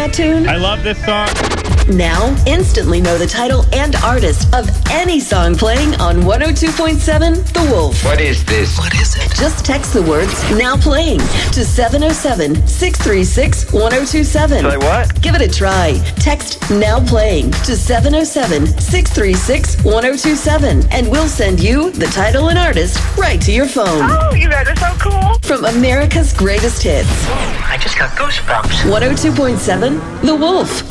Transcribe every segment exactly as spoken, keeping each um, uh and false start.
that tune? I love this song. Now, instantly know the title and artist of any song playing on one oh two point seven The Wolf. What is this? What is it? Just text the words "now playing" to seven oh seven, six three six, one oh two seven. Say what? Give it a try. Text "now playing" to seven oh seven, six three six, one oh two seven, and we'll send you the title and artist right to your phone. Oh, you guys are so cool. From America's greatest hits. I just got goosebumps. one oh two point seven The Wolf.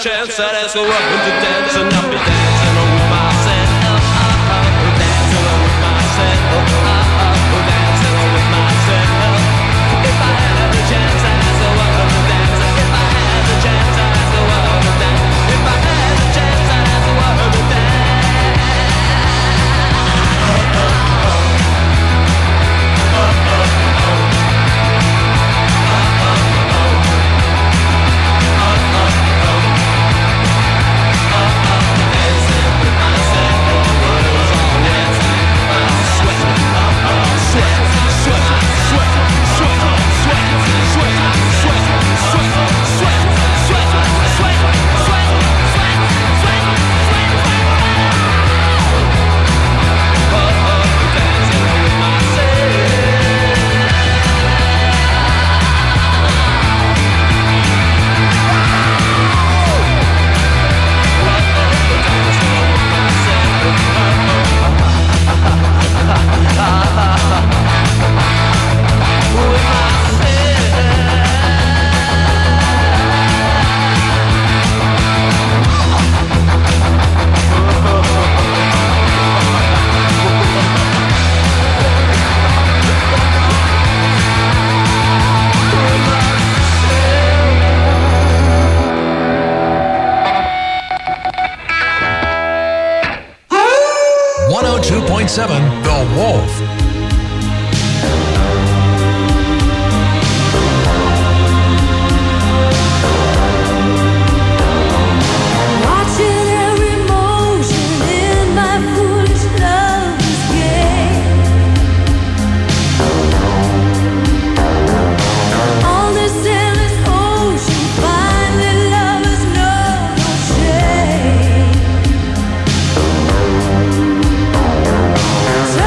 chance, I'd ask a woman to dance, and I'll be dancing with myself. Dancing with myself. Dancing with myself. If I had the chance, I'd ask a woman to dance. If I had the chance, I'd ask a woman to dance. If I had the chance, I'd ask a woman to dance. one oh two point seven The Wolf. Time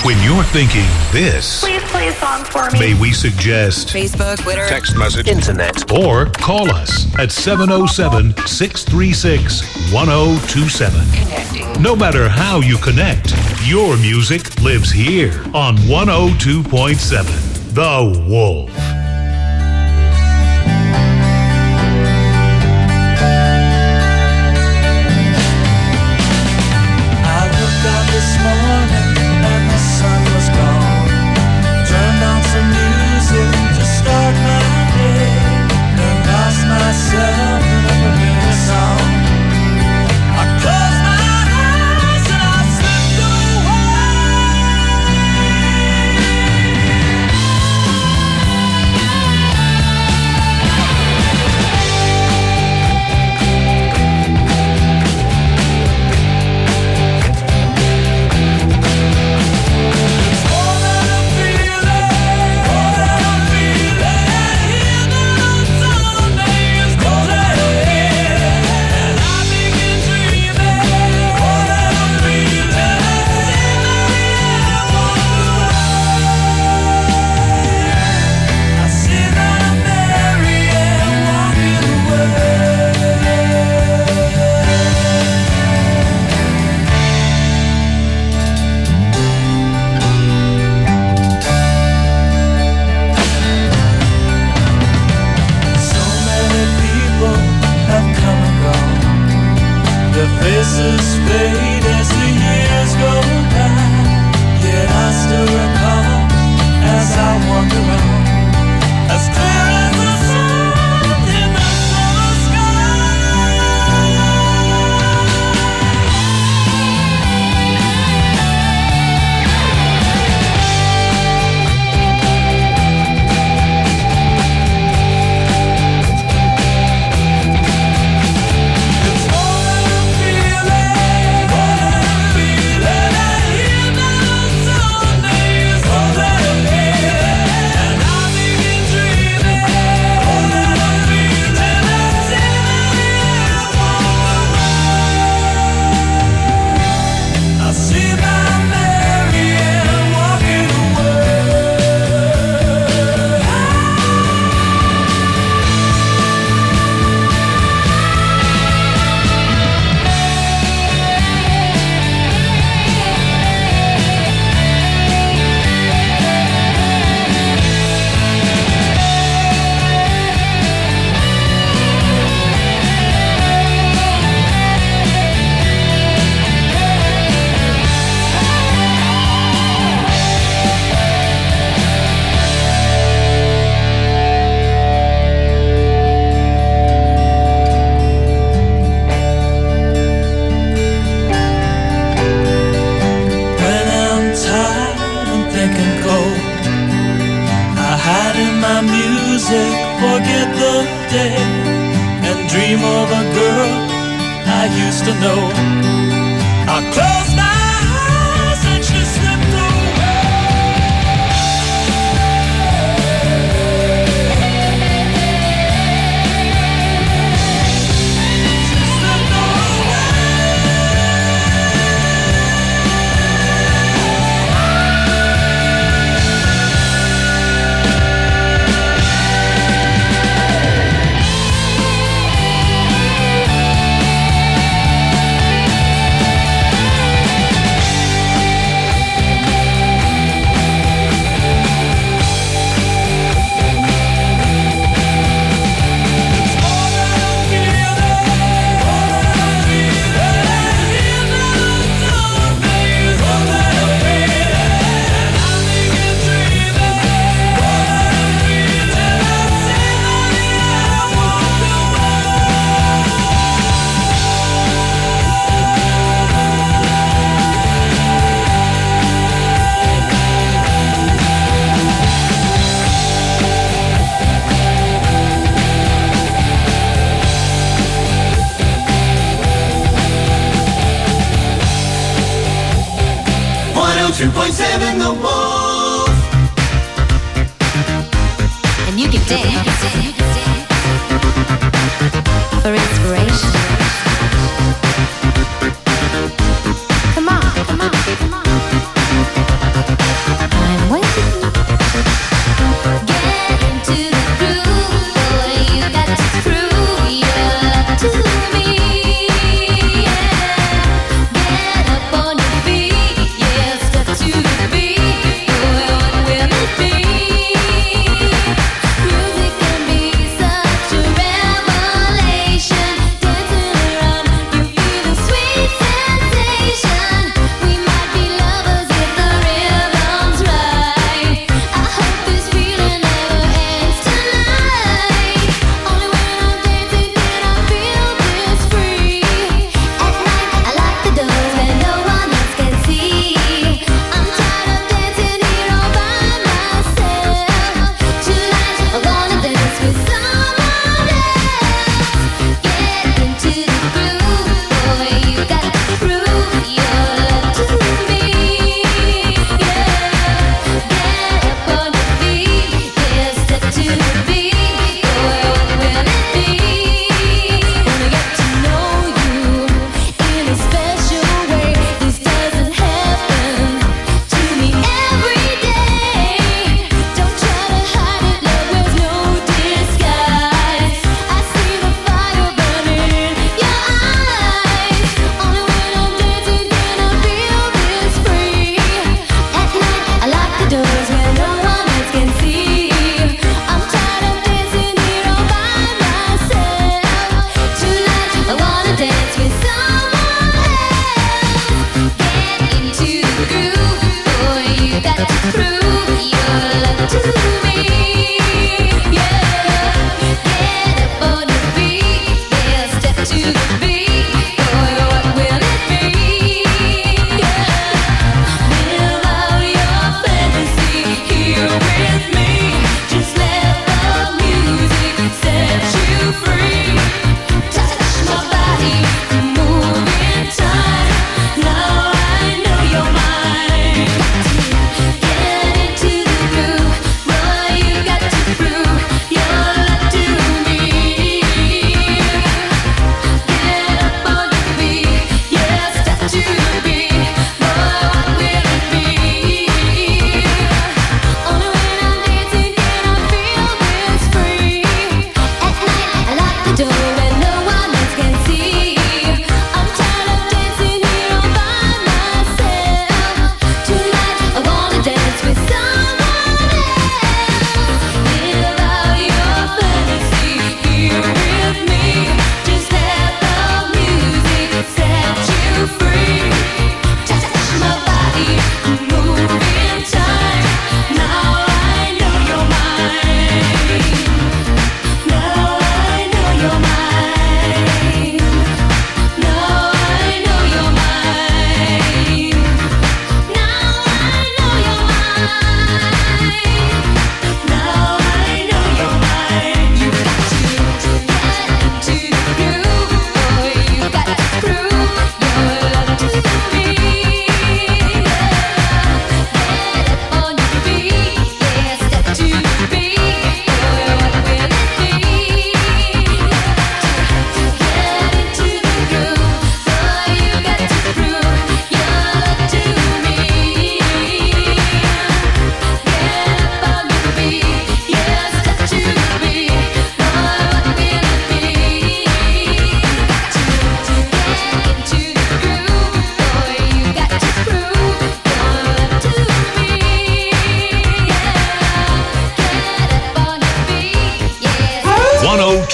When you're thinking this, Please play a song for me. may we suggest Facebook, Twitter, text message, Internet. or call us at seven oh seven, six three six, one oh two seven. Connecting. No matter how you connect, your music lives here on one oh two point seven. The Wolf. two point seven The Wolf. And you can dance for inspiration. Come on, come on, come on.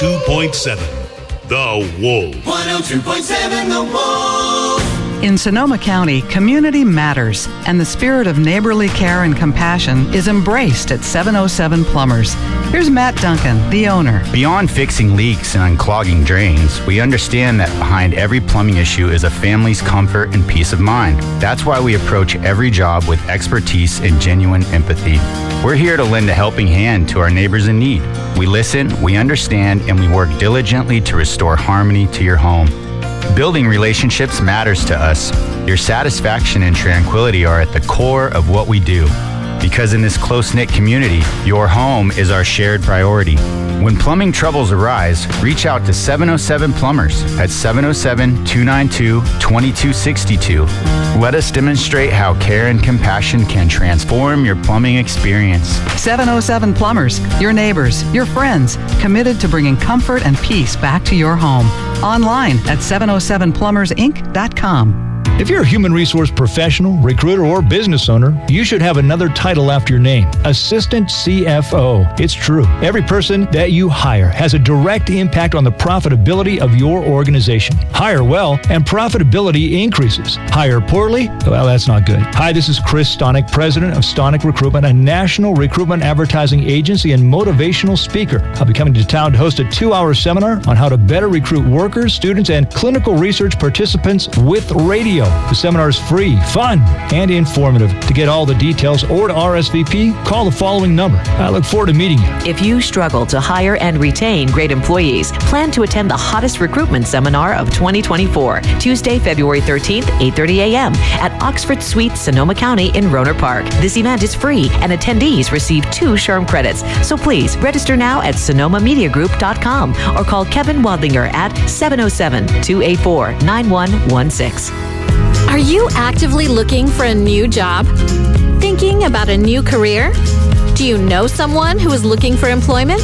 two point seven. The Wolf. one oh two point seven The Wolf. In Sonoma County, community matters, and the spirit of neighborly care and compassion is embraced at seven oh seven Plumbers. Here's Matt Duncan, the owner. Beyond fixing leaks and unclogging drains, we understand that behind every plumbing issue is a family's comfort and peace of mind. That's why we approach every job with expertise and genuine empathy. We're here to lend a helping hand to our neighbors in need. We listen, we understand, and we work diligently to restore harmony to your home. Building relationships matters to us. Your satisfaction and tranquility are at the core of what we do. Because in this close-knit community, your home is our shared priority. When plumbing troubles arise, reach out to seven oh seven Plumbers at seven oh seven, two nine two, two two six two. Let us demonstrate how care and compassion can transform your plumbing experience. seven oh seven Plumbers, your neighbors, your friends, committed to bringing comfort and peace back to your home. Online at seven oh seven plumbers inc dot com. If you're a human resource professional, recruiter, or business owner, you should have another title after your name, Assistant C F O. It's true. Every person that you hire has a direct impact on the profitability of your organization. Hire well, and profitability increases. Hire poorly? Well, that's not good. Hi, this is Chris Stonick, president of Stonick Recruitment, a national recruitment advertising agency and motivational speaker. I'll be coming to town to host a two-hour seminar on how to better recruit workers, students, and clinical research participants with radio. The seminar is free, fun, and informative. To get all the details or to R S V P, call the following number. I look forward to meeting you. If you struggle to hire and retain great employees, plan to attend the hottest recruitment seminar of twenty twenty-four, Tuesday, February thirteenth, eight thirty a.m. at Oxford Suite, Sonoma County in Rohnert Park. This event is free, and attendees receive two SHRM credits. So please register now at sonoma media group dot com or call Kevin Wadlinger at seven oh seven, two eight four, nine one one six. Are you actively looking for a new job? Thinking about a new career? Do you know someone who is looking for employment?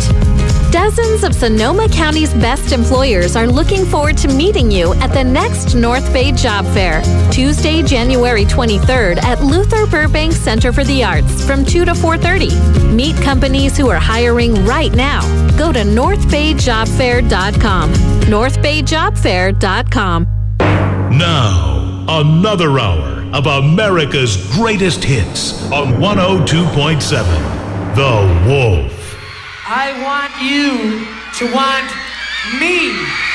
Dozens of Sonoma County's best employers are looking forward to meeting you at the next North Bay Job Fair, Tuesday, January twenty-third at Luther Burbank Center for the Arts from two to four thirty. Meet companies who are hiring right now. Go to north bay job fair dot com. north bay job fair dot com. Now, another hour of America's greatest hits on one oh two point seven, The Wolf. I want you to want me.